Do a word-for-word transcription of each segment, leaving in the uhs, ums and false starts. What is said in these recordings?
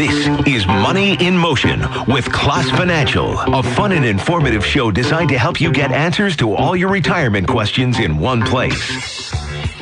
This is Money in Motion with Klaas Financial, a fun and informative show designed to help you get answers to all your retirement questions in one place.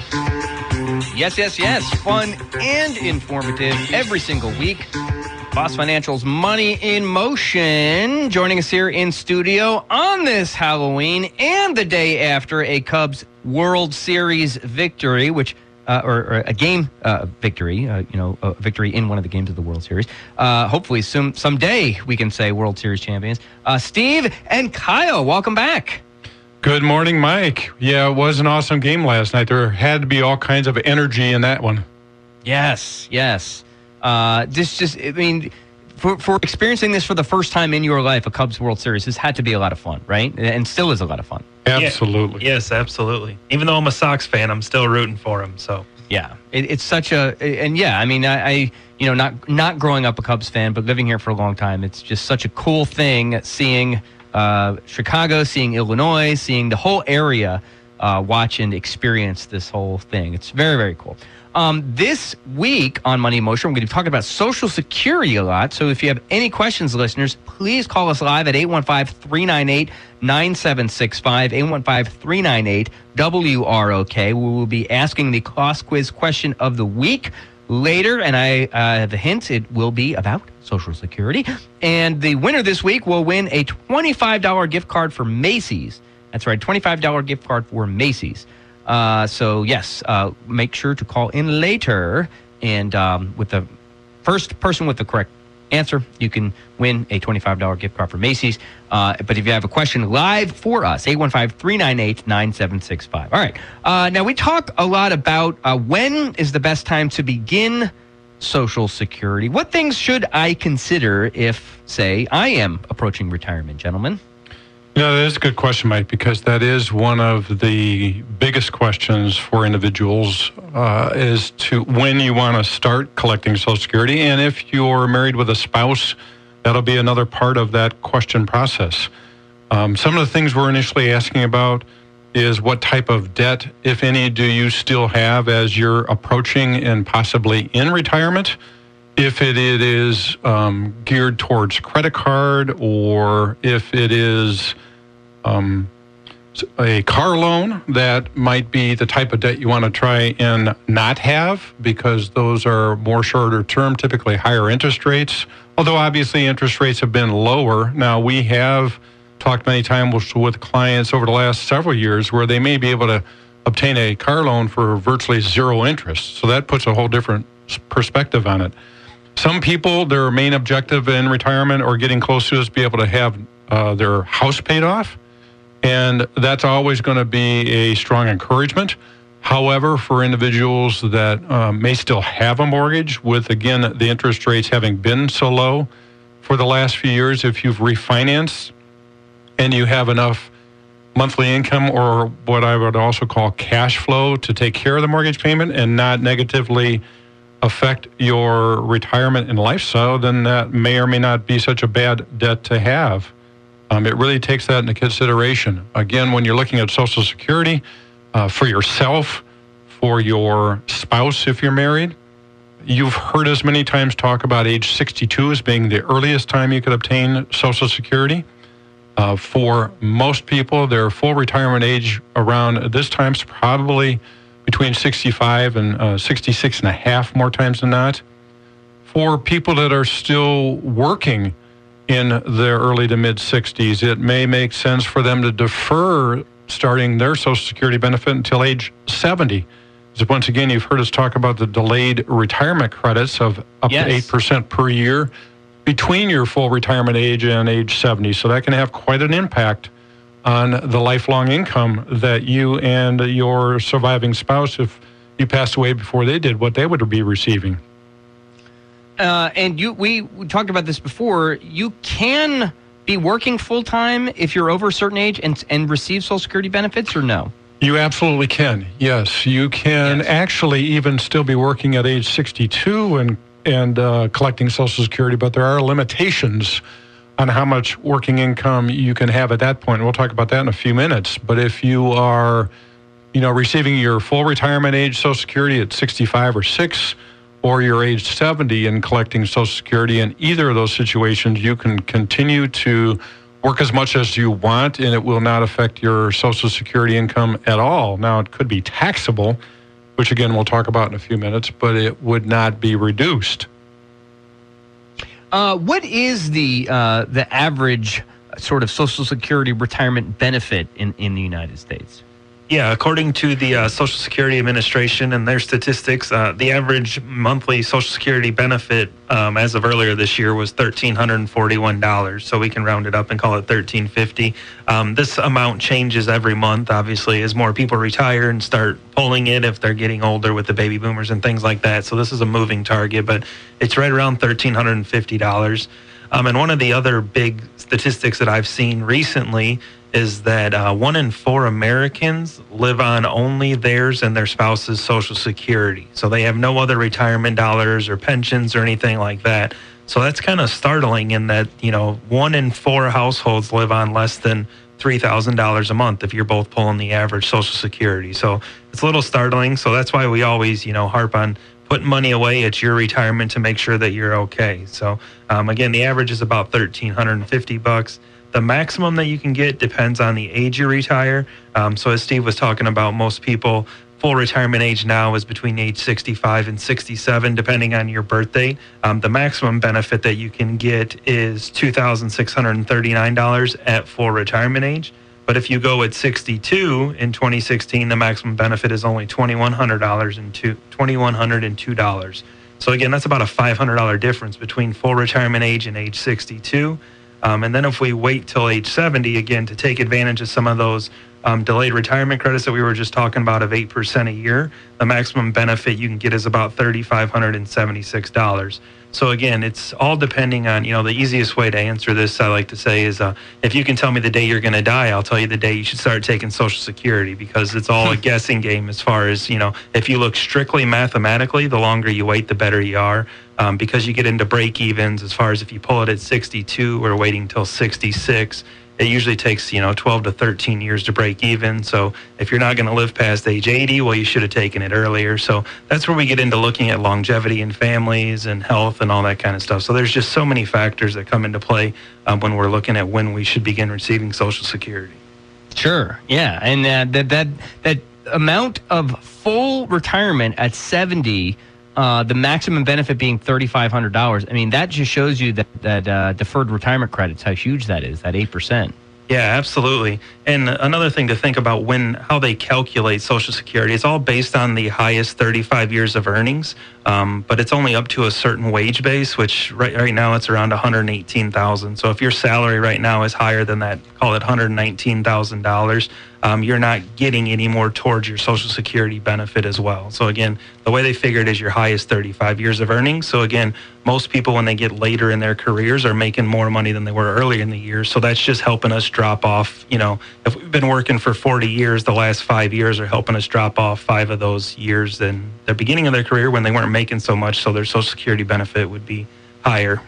Yes, yes, yes. Fun and informative every single week. Klaas Financial's Money in Motion, joining us here in studio on this Halloween and the day after a Cubs World Series victory, which Uh, or, or a game uh, victory, uh, you know, a victory in one of the games of the World Series. Uh, hopefully, some someday we can say World Series champions. Uh, Steve and Kyle, welcome back. Good morning, Mike. Yeah, it was an awesome game last night. There had to be all kinds of energy in that one. Yes, yes. Uh, this just, I mean, for, for experiencing this for the first time in your life, a Cubs World Series, this had to be a lot of fun, right? And still is a lot of fun. Absolutely. Yeah. Yes, absolutely. Even though I'm a Sox fan, I'm still rooting for him. So yeah, it, it's such a, and yeah, I mean, I, I, you know, not not growing up a Cubs fan, but living here for a long time, it's just such a cool thing seeing uh, Chicago, seeing Illinois, seeing the whole area, uh, watch and experience this whole thing. It's very, very cool. Um, this week on Money in Motion, we're going to be talking about Social Security a lot. So if you have any questions, listeners, please call us live at eight one five, three nine eight, nine seven six five, eight one five, three nine eight, W R O K. We will be asking the Klaas Quiz question of the week later, and I uh, have a hint. It will be about Social Security. And the winner this week will win a twenty-five dollars gift card for Macy's. That's right, twenty-five dollars gift card for Macy's. Uh, so, yes, uh, make sure to call in later, and um, with the first person with the correct answer, you can win a twenty-five dollars gift card for Macy's. Uh, but if you have a question live for us, eight one five, three nine eight, nine seven six five. All right. Uh, now, we talk a lot about uh, when is the best time to begin Social Security. What things should I consider if, say, I am approaching retirement, gentlemen? Yeah, that is a good question, Mike, because that is one of the biggest questions for individuals uh, is to when you want to start collecting Social Security. And if you're married with a spouse, that'll be another part of that question process. Um, some of the things we're initially asking about is what type of debt, if any, do you still have as you're approaching and possibly in retirement? If it, it is um, geared towards credit card, or if it is um, a car loan, that might be the type of debt you want to try and not have, because those are more shorter term, typically higher interest rates. Although obviously interest rates have been lower. Now, we have talked many times with clients over the last several years where they may be able to obtain a car loan for virtually zero interest. So that puts a whole different perspective on it. Some people, their main objective in retirement or getting close to is be able to have uh, their house paid off. And that's always going to be a strong encouragement. However, for individuals that uh, may still have a mortgage with, again, the interest rates having been so low for the last few years, if you've refinanced and you have enough monthly income, or what I would also call cash flow, to take care of the mortgage payment and not negatively affect your retirement and lifestyle, then that may or may not be such a bad debt to have. Um, it really takes that into consideration. Again, when you're looking at Social Security, uh, for yourself, for your spouse if you're married, you've heard us many times talk about age sixty-two as being the earliest time you could obtain Social Security. Uh, for most people, their full retirement age around this time is probably between sixty-five and uh, sixty-six and a half more times than not. For people that are still working in their early to mid sixties, it may make sense for them to defer starting their Social Security benefit until age seventy. So once again, you've heard us talk about the delayed retirement credits of up yes. to eight percent per year between your full retirement age and age seventy. So that can have quite an impact on the lifelong income that you and your surviving spouse, if you passed away before they did, what they would be receiving. Uh, and you, we, we talked about this before. You can be working full-time if you're over a certain age and, and receive Social Security benefits, or no? You absolutely can. Yes, you can yes. actually even still be working at age sixty-two and, and uh, collecting Social Security, but there are limitations on how much working income you can have at that point. We'll talk about that in a few minutes. But if you are, you know, receiving your full retirement age Social Security at sixty-five or six, or you're age seventy and collecting Social Security. In either of those situations, you can continue to work as much as you want, and it will not affect your Social Security income at all. Now, it could be taxable, which again we'll talk about in a few minutes, but it would not be reduced. Uh, what is the uh, the average sort of Social Security retirement benefit in, in the United States? Yeah, according to the uh, Social Security Administration and their statistics, uh, the average monthly Social Security benefit um, as of earlier this year was one thousand three hundred forty-one dollars. So we can round it up and call it one thousand three hundred fifty dollars. Um, this amount changes every month, obviously, as more people retire and start pulling it if they're getting older with the baby boomers and things like that. So this is a moving target, but it's right around one thousand three hundred fifty dollars. Um, and one of the other big statistics that I've seen recently is that uh, one in four Americans live on only theirs and their spouse's Social Security. So they have no other retirement dollars or pensions or anything like that. So that's kind of startling in that, you know, one in four households live on less than three thousand dollars a month if you're both pulling the average Social Security. So it's a little startling. So that's why we always, you know, harp on putting money away at your retirement to make sure that you're okay. So um, again, the average is about one thousand three hundred fifty bucks. The maximum that you can get depends on the age you retire. Um, so as Steve was talking about, most people, full retirement age now is between age sixty-five and sixty-seven, depending on your birth date. Um, the maximum benefit that you can get is two thousand six hundred thirty-nine dollars at full retirement age. But if you go at sixty-two in twenty sixteen, the maximum benefit is only two thousand one hundred dollars and two thousand one hundred two dollars. So again, that's about a five hundred dollars difference between full retirement age and age sixty-two. Um, and then if we wait till age seventy, again, to take advantage of some of those um, delayed retirement credits that we were just talking about of eight percent a year, the maximum benefit you can get is about three thousand five hundred seventy-six dollars. So again, it's all depending on, you know, the easiest way to answer this, I like to say, is uh, if you can tell me the day you're going to die, I'll tell you the day you should start taking Social Security, because it's all a guessing game as far as, you know, if you look strictly mathematically, the longer you wait, the better you are. Um, because you get into break evens as far as if you pull it at sixty-two or waiting till sixty-six, it usually takes, you know, twelve to thirteen years to break even. So if you're not going to live past age eighty, well, you should have taken it earlier. So that's where we get into looking at longevity in families and health and all that kind of stuff. So there's just so many factors that come into play um, when we're looking at when we should begin receiving Social Security. Sure. Yeah. And uh, that, that, that amount of full retirement at seventy, Uh, the maximum benefit being three thousand five hundred dollars. I mean, that just shows you that, that uh, deferred retirement credits, how huge that is, that eight percent. Yeah, absolutely. And another thing to think about when how they calculate Social Security, it's all based on the highest thirty-five years of earnings, um, but it's only up to a certain wage base, which right, right now it's around one hundred eighteen thousand dollars. So if your salary right now is higher than that, call it one hundred nineteen thousand dollars, um, you're not getting any more towards your Social Security benefit as well. So again, the way they figure it is your highest thirty-five years of earnings. So again, most people when they get later in their careers are making more money than they were earlier in the year. So that's just helping us drop off. You know, if we've been working for forty years, the last five years are helping us drop off five of those years in the beginning of their career when they weren't making so much. So their Social Security benefit would be higher.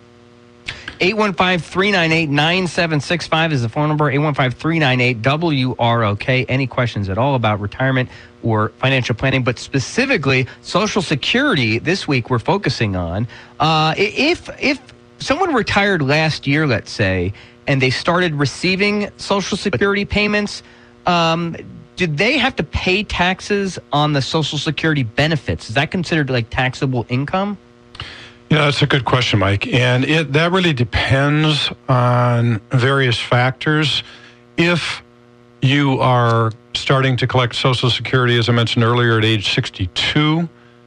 eight one five, three nine eight, nine seven six five is the phone number, eight one five, three nine eight, W R O K. Any questions at all about retirement or financial planning, but specifically Social Security this week we're focusing on. Uh, if, if someone retired last year, let's say, and they started receiving Social Security payments, um, did they have to pay taxes on the Social Security benefits? Is that considered like taxable income? Yeah, that's a good question, Mike. And it that really depends on various factors. If you are starting to collect Social Security, as I mentioned earlier, at age sixty-two,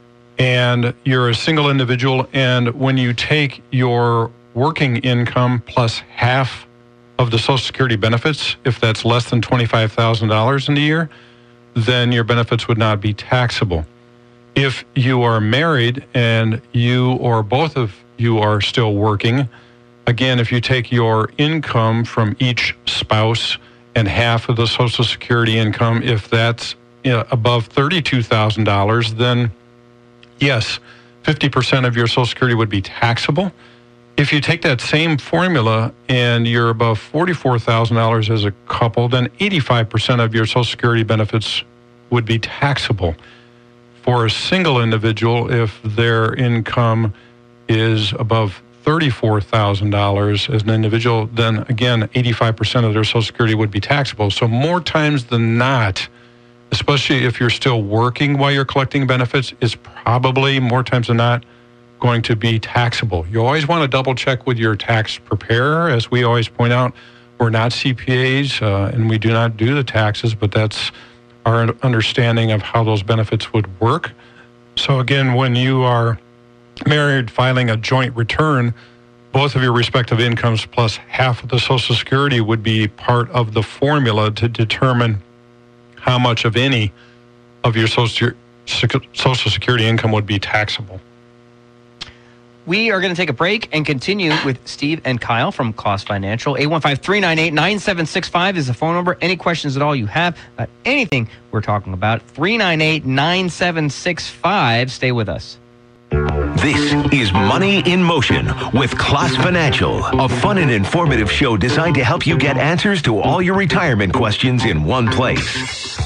and you're a single individual, and when you take your working income plus half of the Social Security benefits, if that's less than twenty-five thousand dollars in a year, then your benefits would not be taxable. If you are married and you or both of you are still working, again, if you take your income from each spouse and half of the Social Security income, if that's you know, above thirty-two thousand dollars, then yes, fifty percent of your Social Security would be taxable. If you take that same formula and you're above forty-four thousand dollars as a couple, then eighty-five percent of your Social Security benefits would be taxable. for a single individual, if their income is above thirty-four thousand dollars as an individual, then again, eighty-five percent of their Social Security would be taxable. So more times than not, especially if you're still working while you're collecting benefits, is probably more times than not going to be taxable. You always want to double check with your tax preparer. As we always point out, we're not C P As uh, and we do not do the taxes, but that's our understanding of how those benefits would work. So again, when you are married filing a joint return, both of your respective incomes plus half of the Social Security would be part of the formula to determine how much of any of your Social Security income would be taxable. We are going to take a break and continue with Steve and Kyle from Kloss Financial. eight one five, three nine eight, nine seven six five is the phone number. Any questions at all you have about anything we're talking about, three nine eight, nine seven six five. Stay with us. This is Money in Motion with Kloss Financial, a fun and informative show designed to help you get answers to all your retirement questions in one place.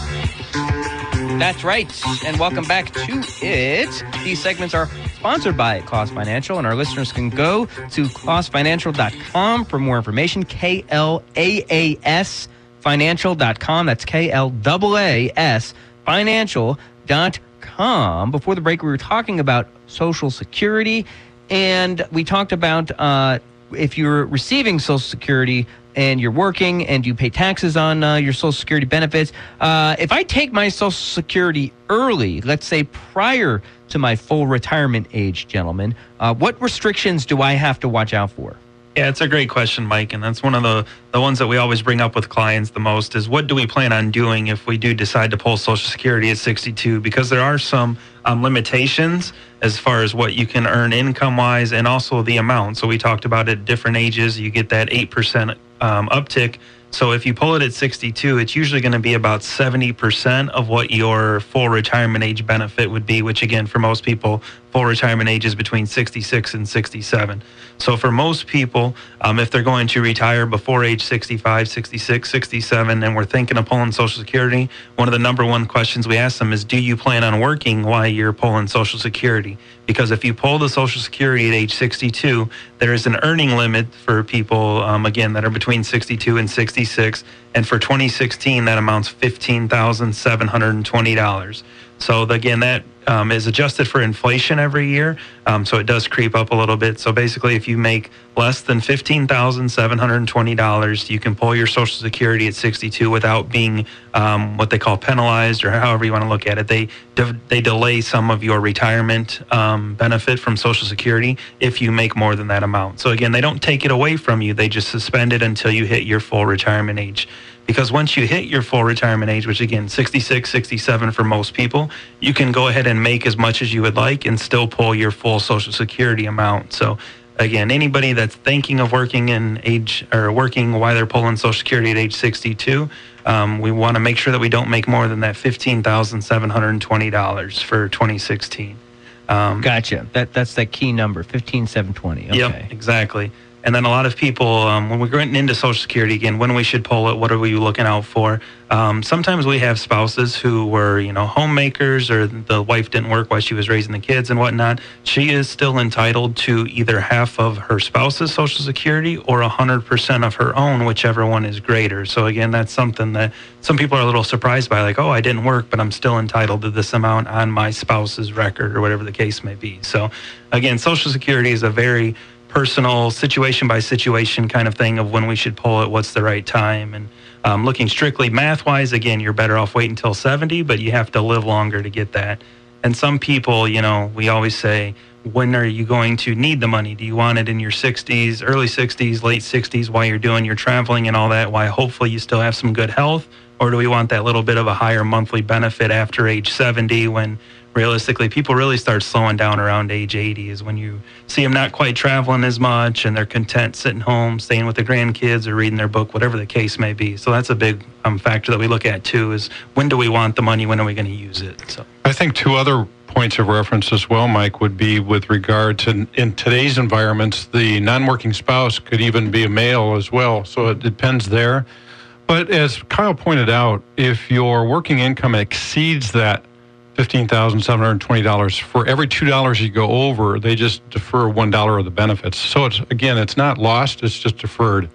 That's right, and welcome back to it. These segments are sponsored by Kloss Financial, and our listeners can go to kloss financial dot com for more information. K L A A S financial dot com. That's K L A A S financial dot com. Before the break, we were talking about Social Security, and we talked about uh, if you're receiving Social Security and you're working and you pay taxes on uh, your Social Security benefits. Uh, if I take my Social Security early, let's say prior to my full retirement age, gentlemen, uh, what restrictions do I have to watch out for? Yeah, it's a great question, Mike, and that's one of the, the ones that we always bring up with clients the most is what do we plan on doing if we do decide to pull Social Security at sixty-two? Because there are some um, limitations as far as what you can earn income-wise and also the amount. So we talked about at different ages, you get that eight percent um, uptick. So if you pull it at sixty-two, it's usually going to be about seventy percent of what your full retirement age benefit would be, which again, for most people, full retirement age is between sixty-six and sixty-seven. So for most people, um, if they're going to retire before age sixty-five, sixty-six, sixty-seven, and we're thinking of pulling Social Security, one of the number one questions we ask them is, do you plan on working while you're pulling Social Security? Because if you pull the Social Security at age sixty-two, there is an earning limit for people, um, again, that are between sixty-two and sixty-six. And for twenty sixteen, that amounts fifteen thousand seven hundred twenty dollars. So again, that um, is adjusted for inflation every year. Um, so it does creep up a little bit. So basically, if you make less than fifteen thousand seven hundred twenty dollars, you can pull your Social Security at sixty-two without being um, what they call penalized, or however you want to look at it. They de- they delay some of your retirement um, benefit from Social Security if you make more than that amount. So again, they don't take it away from you. They just suspend it until you hit your full retirement age. Because once you hit your full retirement age, which again, sixty-six, sixty-seven for most people, you can go ahead and make as much as you would like and still pull your full Social Security amount. So again, anybody that's thinking of working in age or working while they're pulling Social Security at age sixty-two, um, we want to make sure that we don't make more than that fifteen thousand seven hundred twenty dollars for twenty sixteen. Um, Gotcha. That That's that key number, fifteen thousand seven hundred twenty. Okay. Yep, exactly. And then a lot of people, um, when we're getting into Social Security, again, when we should pull it, what are we looking out for? Um, sometimes we have spouses who were, you know, homemakers, or the wife didn't work while she was raising the kids and whatnot. She is still entitled to either half of her spouse's Social Security or one hundred percent of her own, whichever one is greater. So again, that's something that some people are a little surprised by, like, oh, I didn't work, but I'm still entitled to this amount on my spouse's record, or whatever the case may be. So again, Social Security is a very personal situation by situation kind of thing of when we should pull it, what's the right time. And um, looking strictly math wise, again, you're better off waiting until seventy, but you have to live longer to get that. And some people, you know, we always say, when are you going to need the money? Do you want it in your sixties, early sixties, late sixties, while you're doing your traveling and all that, while hopefully you still have some good health? Or do we want that little bit of a higher monthly benefit after age seventy, when realistically people really start slowing down around age eighty, is when you see them not quite traveling as much and they're content sitting home, staying with the grandkids or reading their book, whatever the case may be. So that's a big um, factor that we look at too, is when do we want the money? When are we going to use it? So I think two other points of reference as well, Mike, would be with regard to, in today's environments, the non-working spouse could even be a male as well. So it depends there. But as Kyle pointed out, if your working income exceeds that fifteen thousand seven hundred twenty dollars. For every two dollars you go over, they just defer one dollar of the benefits. So it's, again, it's not lost, it's just deferred.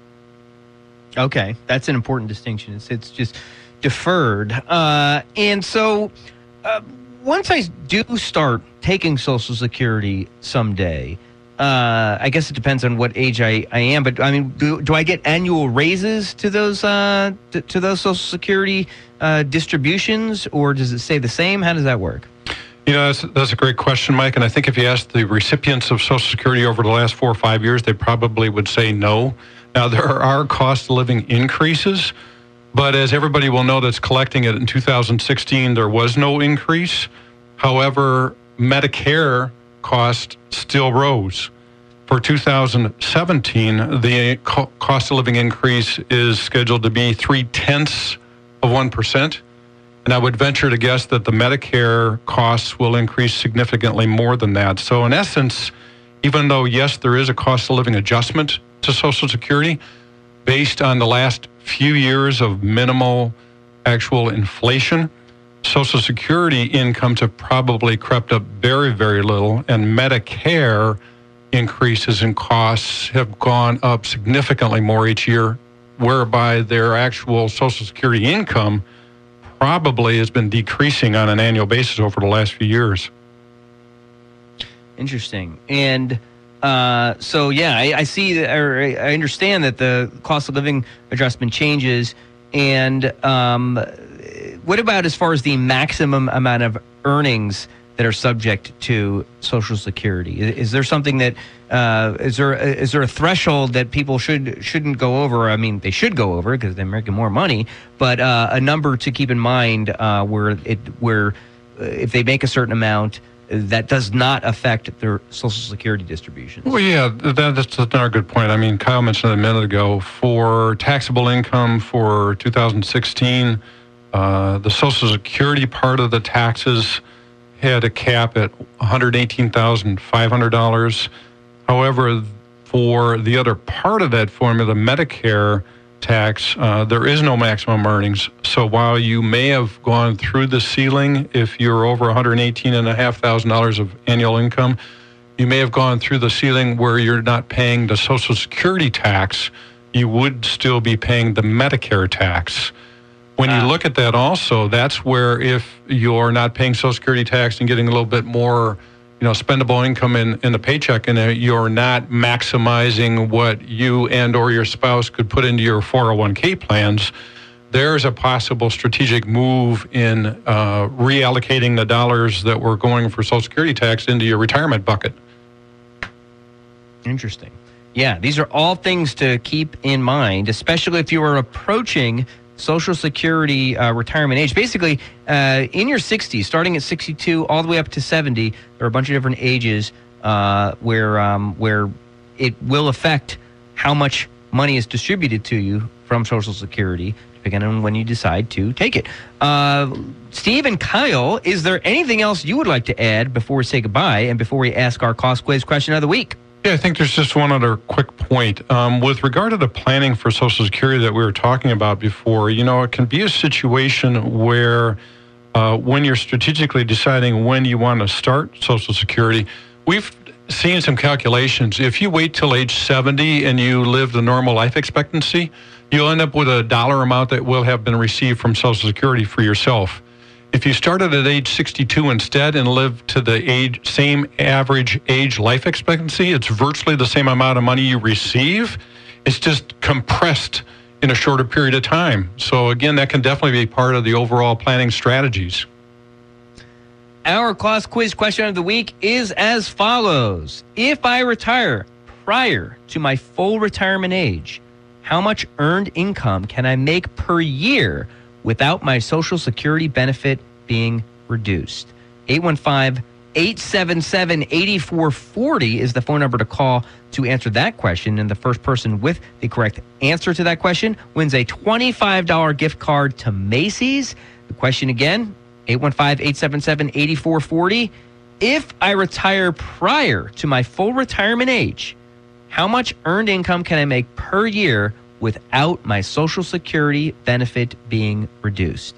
Okay, that's an important distinction. It's, it's just deferred. Uh, and so uh, once I do start taking Social Security someday, uh, I guess it depends on what age I, I am, but I mean, do, do I get annual raises to those uh, to, to those Social Security uh, distributions, or does it stay the same? How does that work? You know, that's, that's a great question, Mike. And I think if you ask the recipients of Social Security over the last four or five years, they probably would say no. Now, there are cost of living increases, but as everybody will know that's collecting it in two thousand sixteen, there was no increase. However, Medicare cost still rose. For two thousand seventeen, the co- cost of living increase is scheduled to be three-tenths of one percent. And I would venture to guess that the Medicare costs will increase significantly more than that. So in essence, even though, yes, there is a cost of living adjustment to Social Security, based on the last few years of minimal actual inflation, Social Security incomes have probably crept up very, very little, and Medicare increases in costs have gone up significantly more each year, whereby their actual Social Security income probably has been decreasing on an annual basis over the last few years. Interesting. And uh, so, yeah, I, I see, that, or I understand that the cost of living adjustment changes. And um, what about as far as the maximum amount of earnings that are subject to Social Security? Is, is there something that uh, is there is there a threshold that people should shouldn't go over? I mean, they should go over because they're making more money, but uh, a number to keep in mind uh, where it where uh, if they make a certain amount, that does not affect their Social Security distributions. Well, yeah, that, that's another good point. I mean, Kyle mentioned it a minute ago. For taxable income for two thousand sixteen, uh, the Social Security part of the taxes had a cap at one hundred eighteen thousand five hundred dollars. However, for the other part of that formula, Medicare tax, uh, there is no maximum earnings. So while you may have gone through the ceiling, if you're over one hundred eighteen thousand five hundred dollars of annual income, you may have gone through the ceiling where you're not paying the Social Security tax. You would still be paying the Medicare tax. When you look at that also, that's where if you're not paying Social Security tax and getting a little bit more, you know, spendable income in, in the paycheck, and you're not maximizing what you and or your spouse could put into your four oh one k plans, there's a possible strategic move in uh, reallocating the dollars that were going for Social Security tax into your retirement bucket. Interesting. Yeah, these are all things to keep in mind, especially if you are approaching Social Security uh, retirement age. Basically, uh, in your sixties, starting at sixty-two all the way up to seventy, there are a bunch of different ages uh, where um, where it will affect how much money is distributed to you from Social Security, depending on when you decide to take it. Uh, Steve and Kyle, is there anything else you would like to add before we say goodbye and before we ask our cost quiz question of the week? Yeah, I think there's just one other quick point. Um, with regard to the planning for Social Security that we were talking about before, you know, it can be a situation where uh, when you're strategically deciding when you want to start Social Security, we've seen some calculations. If you wait till age seventy and you live the normal life expectancy, you'll end up with a dollar amount that will have been received from Social Security for yourself. If you started at age sixty-two instead and lived to the age same average age life expectancy, it's virtually the same amount of money you receive. It's just compressed in a shorter period of time. So again, that can definitely be part of the overall planning strategies. Our cost quiz question of the week is as follows. If I retire prior to my full retirement age, how much earned income can I make per year without my Social Security benefit being reduced? eight one five, eight seven seven, eight four four zero is the phone number to call to answer that question. And the first person with the correct answer to that question wins a twenty-five dollars gift card to Macy's. The question again, eight one five, eight seven seven, eight four four zero. If I retire prior to my full retirement age, how much earned income can I make per year without my Social Security benefit being reduced?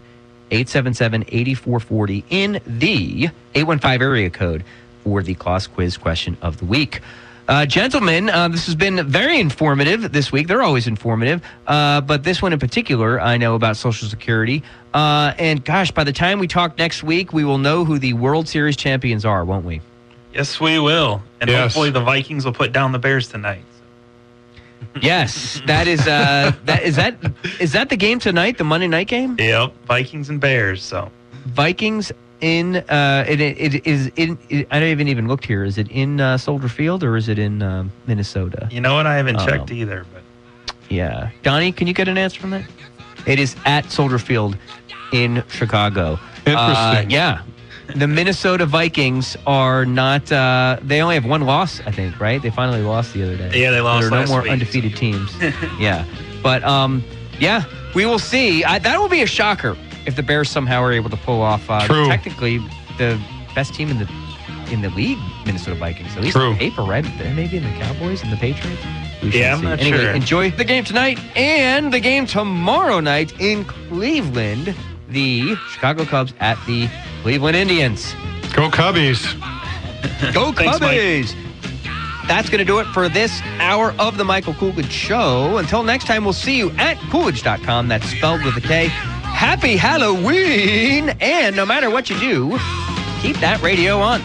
eight seven seven, eight four four zero in the eight one five area code for the Kloss Quiz question of the week. Uh, gentlemen, uh, this has been very informative this week. They're always informative, uh, but this one in particular, I know about Social Security. Uh, and gosh, by the time we talk next week, we will know who the World Series champions are, won't we? Yes, we will. And Yes. hopefully the Vikings will put down the Bears tonight. Yes, that is uh, that is that is that the game tonight, the Monday night game? Yep, Vikings and Bears. So Vikings in uh, it, it, it is in. It, I haven't even looked here. Is it in uh, Soldier Field or is it in um, Minnesota? you know what? I haven't checked Um, either. But Yeah, Donnie, can you get an answer from that? It is at Soldier Field in Chicago. Uh, Interesting. yeah, the Minnesota Vikings are not. Uh, they only have one loss, I think. Right? They finally lost the other day. Yeah, they lost There are no last more week. undefeated teams. Yeah, but um, yeah, we will see. I, that will be a shocker if the Bears somehow are able to pull off. Uh, True. Technically, the best team in the in the league, Minnesota Vikings. At least True. on paper, right? They're maybe in the Cowboys and the Patriots. We shall Yeah, I'm see. not anyway, sure. Enjoy the game tonight and the game tomorrow night in Cleveland. The Chicago Cubs at the Cleveland Indians. Go Cubbies. Go Thanks, Mike. Cubbies! That's going to do it for this hour of the Michael Coolidge Show. Until next time, we'll see you at Coolidge dot com. That's spelled with a K. Happy Halloween! And no matter what you do, keep that radio on.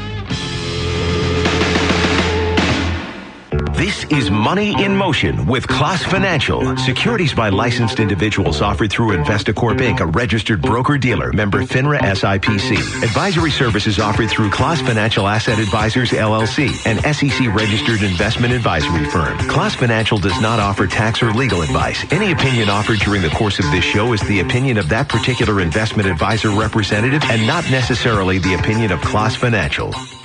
This is Money in Motion with Kloss Financial. Securities by licensed individuals offered through Investacorp Incorporated, a registered broker-dealer, member FINRA S I P C. Advisory services offered through Kloss Financial Asset Advisors, L L C, an S E C-registered investment advisory firm. Kloss Financial does not offer tax or legal advice. Any opinion offered during the course of this show is the opinion of that particular investment advisor representative and not necessarily the opinion of Kloss Financial.